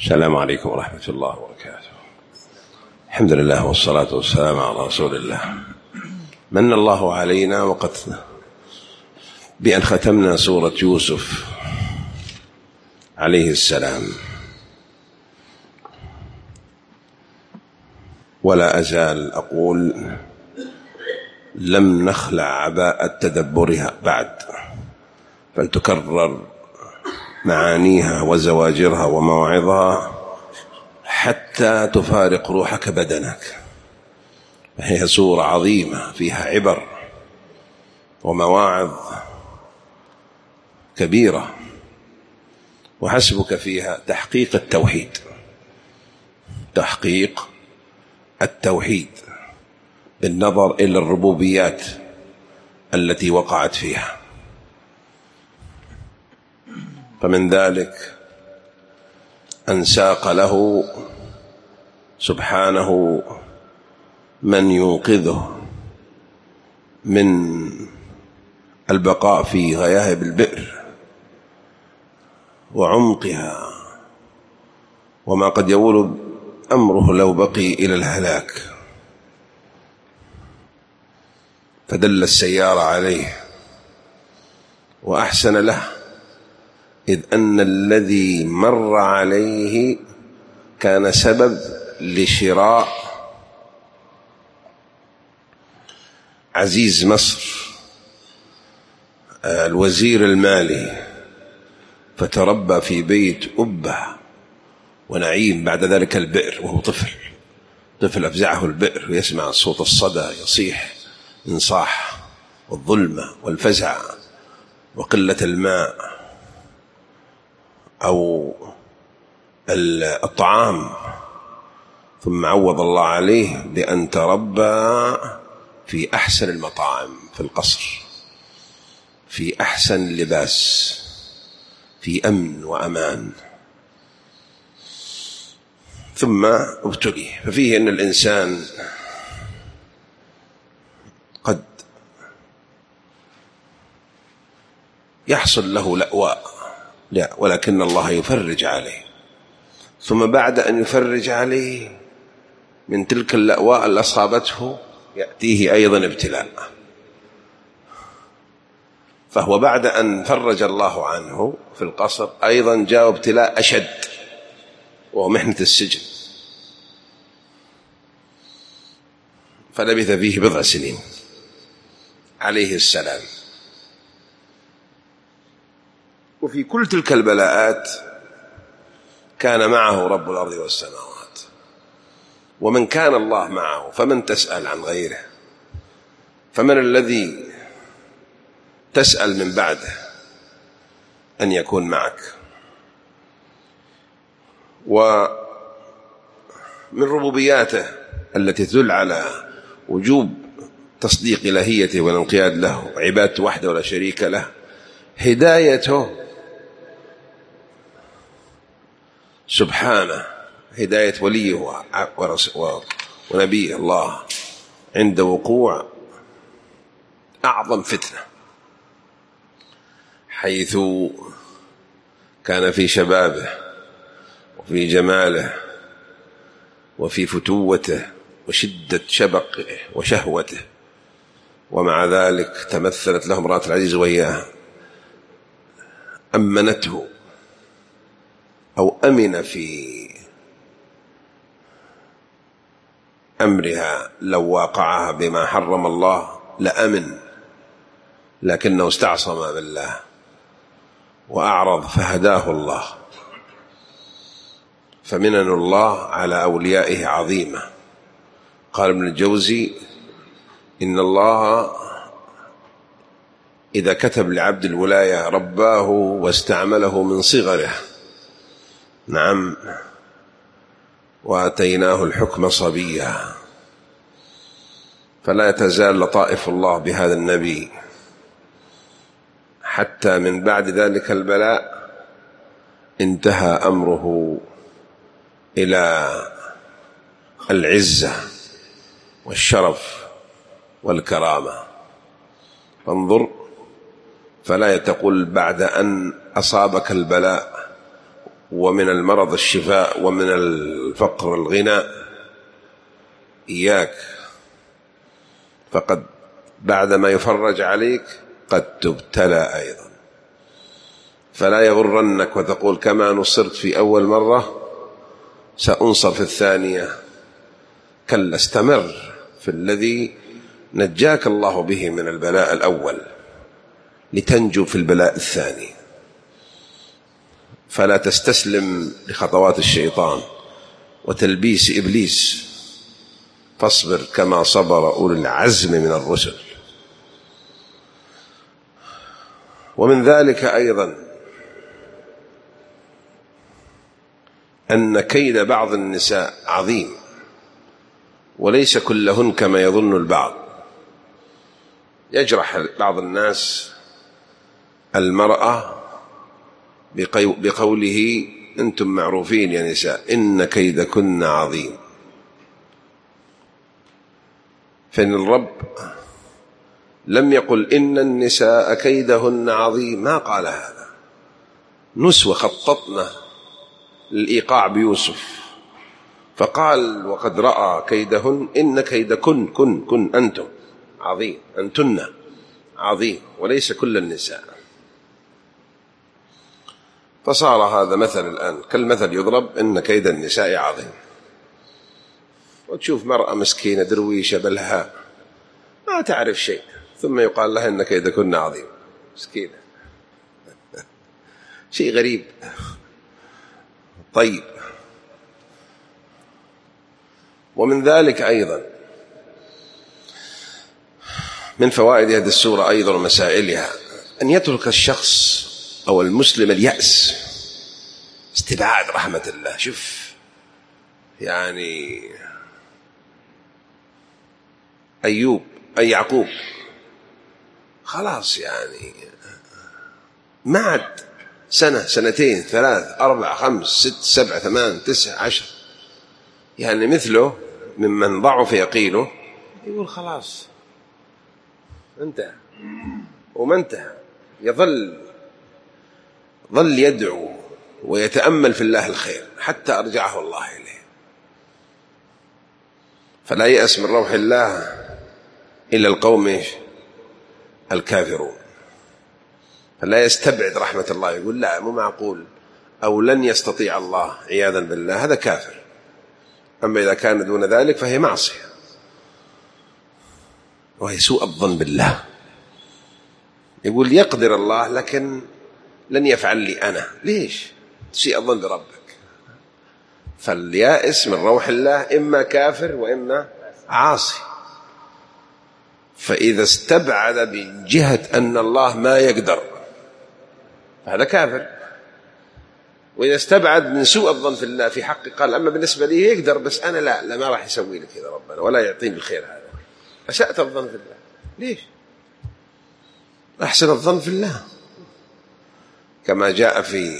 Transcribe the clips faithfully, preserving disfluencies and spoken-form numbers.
السلام عليكم ورحمة الله وبركاته. الحمد لله والصلاة والسلام على رسول الله. من الله علينا وقد بأن ختمنا سورة يوسف عليه السلام، ولا أزال أقول لم نخلع عباءة تدبرها بعد، فلتكرر معانيها وزواجرها ومواعظها حتى تفارق روحك بدنك. هي سورة عظيمة فيها عبر ومواعظ كبيرة، وحسبك فيها تحقيق التوحيد، تحقيق التوحيد بالنظر إلى الربوبيات التي وقعت فيها. فمن ذلك أن ساق له سبحانه من ينقذه من البقاء في غياهب البئر وعمقها، وما قد يؤول أمره لو بقي إلى الهلاك، فدل السيارة عليه وأحسن له، إذ أن الذي مر عليه كان سبب لشراء عزيز مصر الوزير المالي، فتربى في بيت أبة ونعيم، بعد ذلك البئر وهو طفل طفل أفزعه البئر ويسمع صوت الصدى يصيح من صاح، والظلمة والفزع وقلة الماء أو الطعام، ثم عوض الله عليه بأن تربى في أحسن المطاعم في القصر، في أحسن لباس، في أمن وأمان، ثم ابتلي. ففيه أن الإنسان قد يحصل له لأواء، لا، ولكن الله يفرج عليه، ثم بعد أن يفرج عليه من تلك اللأواء اللي أصابته يأتيه أيضا ابتلاء، فهو بعد أن فرج الله عنه في القصر أيضا جاء ابتلاء أشد، وهو محنة السجن، فلبث فيه بضع سنين عليه السلام. وفي كل تلك البلاءات كان معه رب الأرض والسماوات، ومن كان الله معه فمن تسأل عن غيره؟ فمن الذي تسأل من بعده أن يكون معك؟ ومن ربوبياته التي تدل على وجوب تصديق إلهيته والانقياد له وعبادته وحده ولا شريك له هدايته سبحانه، هداية وليه ونبيه الله عند وقوع أعظم فتنة، حيث كان في شبابه وفي جماله وفي فتوته وشدة شبقه وشهوته، ومع ذلك تمثلت له امرأة العزيز وهي أمنته أو أمن في أمرها، لو واقعها بما حرم الله لأمن، لكنه استعصم بالله وأعرض فهداه الله. فمنن الله على أوليائه عظيمة. قال ابن الجوزي إن الله إذا كتب لعبد الولاية رباه واستعمله من صغره، نعم، وآتيناه الحكم صبيا، فلا تزال لطائف الله بهذا النبي حتى من بعد ذلك البلاء انتهى أمره إلى العزة والشرف والكرامة. فانظر، فلا تقل بعد أن أصابك البلاء ومن المرض الشفاء ومن الفقر الغنى، إياك، فقد بعدما يفرج عليك قد تبتلى أيضا. فلا يغرنك وتقول كما نصرت في أول مرة سأنصر في الثانية، كلا، استمر في الذي نجاك الله به من البلاء الأول لتنجو في البلاء الثاني. فلا تستسلم لخطوات الشيطان وتلبيس إبليس، فاصبر كما صبر أولو العزم من الرسل. ومن ذلك أيضا أن كيد بعض النساء عظيم، وليس كلهن كما يظن البعض. يجرح بعض الناس المرأة بقوله أنتم معروفين يا نساء إن كيدكن عظيم. فإن الرب لم يقل إن النساء كيدهن عظيم، ما قال هذا. نسوة خططنا للإيقاع بيوسف، فقال وقد رأى كيدهن إن كيدكن كن كن أنتم عظيم، أنتن عظيم، وليس كل النساء. فصار هذا مثل الآن كالمثل يضرب إن كيد النساء عظيم. وتشوف مرأة مسكينة درويشة بلها ما تعرف شيء، ثم يقال لها إن كيدكن عظيم، مسكينة. شيء غريب. طيب، ومن ذلك أيضا من فوائد هذه السورة أيضا ومسائلها أن يترك الشخص أو المسلم اليأس، استبعاد رحمة الله. شوف يعني أيوب أي يعقوب خلاص، يعني ما عاد سنة سنتين ثلاث أربع خمس ست سبع ثمان تسع عشر، يعني مثله ممن ضعف يقينه يقول خلاص انتهى وما انتهى. يظل ظل يدعو ويتأمل في الله الخير حتى أرجعه الله إليه. فلا يأس من روح الله إلا القوم الكافرون. فلا يستبعد رحمة الله، يقول لا مو معقول أو لن يستطيع الله عياذا بالله، هذا كافر. أما إذا كان دون ذلك فهي معصية وهي سوء الظن بالله. يقول يقدر الله لكن لن يفعل لي أنا، ليش تسيء الظن بربك؟ فاليائس من روح الله إما كافر وإما عاصي. فإذا استبعد من جهة أن الله ما يقدر هذا كافر، وإذا استبعد من سوء الظن في الله في حق قال أما بالنسبة لي يقدر بس أنا لا لا ما راح يسوي لك كذا ربنا ولا يعطيني الخير هذا، أسأت الظن في الله. ليش؟ أحسن الظن في الله، كما جاء في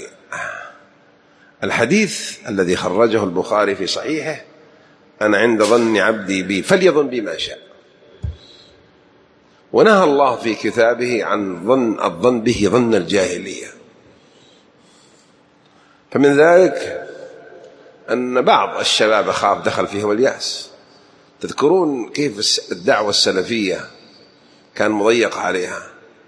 الحديث الذي خرجه البخاري في صحيحه: أنا عند ظن عبدي بي فليظن بي ما شاء. ونهى الله في كتابه عن ظن الظن به ظن الجاهلية. فمن ذلك أن بعض الشباب خاف دخل فيهم اليأس. تذكرون كيف الدعوة السلفية كان مضيق عليها؟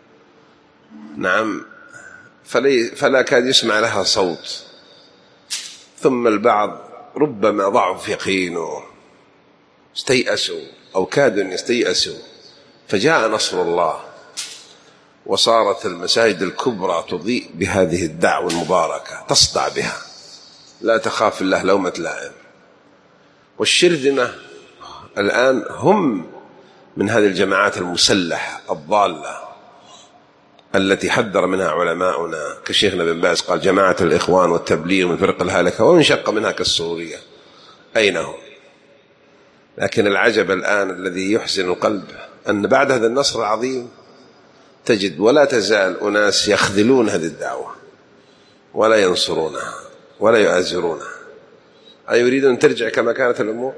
نعم، فلا كاد يسمع لها صوت. ثم البعض ربما ضعف يقينه استيأسوا أو كادوا يستيأسوا، فجاء نصر الله وصارت المساجد الكبرى تضيء بهذه الدعوة المباركة، تصدع بها، لا تخاف الله لومة لائم. والشرذمة الآن هم من هذه الجماعات المسلحة الضالة التي حذر منها علماؤنا كشيخنا بن باز، قال جماعة الإخوان والتبليغ من فرق الهلكة وانشق منها كالسورية. أين هم؟ لكن العجب الآن الذي يحزن القلب أن بعد هذا النصر العظيم تجد ولا تزال أناس يخذلون هذه الدعوة ولا ينصرونها ولا يؤازرونها. أيريد أن ترجع كما كانت الأمور؟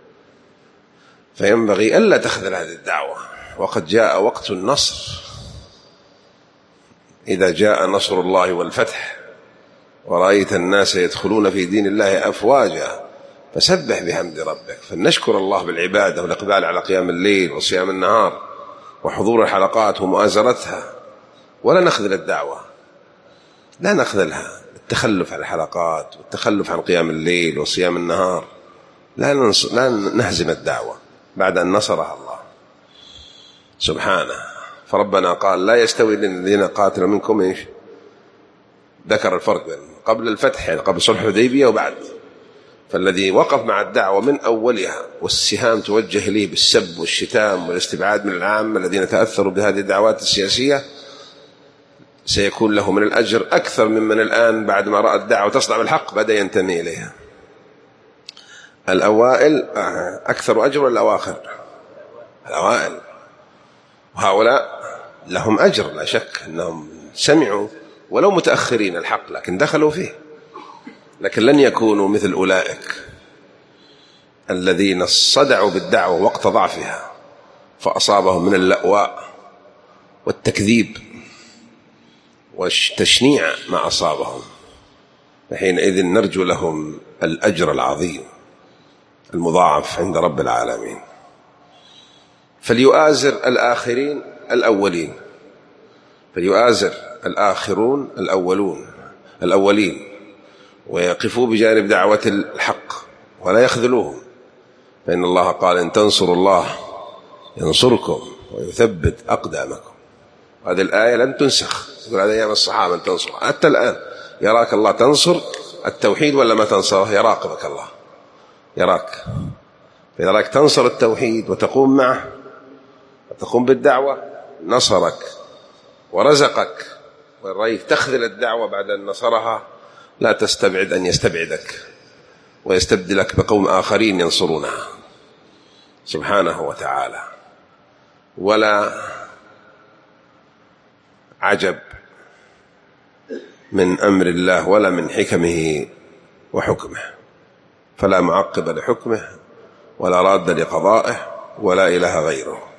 فينبغي ألا تخذل هذه الدعوة، وقد جاء وقت النصر. إذا جاء نصر الله والفتح ورأيت الناس يدخلون في دين الله أفواجا فسبح بحمد ربك. فلنشكر الله بالعبادة والإقبال على قيام الليل وصيام النهار وحضور الحلقات ومؤازرتها، ولا نخذل الدعوة، لا نخذلها التخلف عن الحلقات والتخلف عن قيام الليل وصيام النهار. لا, ننص... لا نهزم الدعوة بعد أن نصرها الله سبحانه. فربنا قال لا يستوي الذين قاتلوا منكم، إيش ذكر الفرق قبل الفتح يعني قبل صلح الحديبية وبعد. فالذي وقف مع الدعوة من أولها والسهام توجه إليه بالسب والشتام والاستبعاد من العامة الذين تأثروا بهذه الدعوات السياسية سيكون له من الأجر أكثر ممن الآن بعد ما رأى الدعوة تصدع بالحق بدأ ينتمي إليها. الأوائل أكثر أجر ولا الأواخر؟ الأوائل، وهؤلاء لهم أجر لا شك أنهم سمعوا ولو متأخرين الحق لكن دخلوا فيه، لكن لن يكونوا مثل أولئك الذين صدعوا بالدعوة وقت ضعفها فأصابهم من اللأواء والتكذيب والتشنيع ما أصابهم، فحينئذ نرجو لهم الأجر العظيم المضاعف عند رب العالمين. فليؤازر الآخرين الأولين، فليؤازر الآخرون الأولون الأولين ويقفوا بجانب دعوة الحق ولا يخذلوهم، فإن الله قال إن تنصروا الله ينصركم ويثبت أقدامكم. هذه الآية لن تنسخ، يقول هذا أيام الصحابة أن تنصر، حتى الآن يراك الله تنصر التوحيد ولا ما تنصره، يراقبك الله يراك، فإذا راك تنصر التوحيد وتقوم معه وتقوم بالدعوة نصرك ورزقك. وإن رأيت تخذل الدعوة بعد أن نصرها لا تستبعد أن يستبعدك ويستبدلك بقوم آخرين ينصرونها سبحانه وتعالى. ولا عجب من أمر الله ولا من حكمه وحكمه، فلا معقب لحكمه ولا راد لقضائه ولا إله غيره.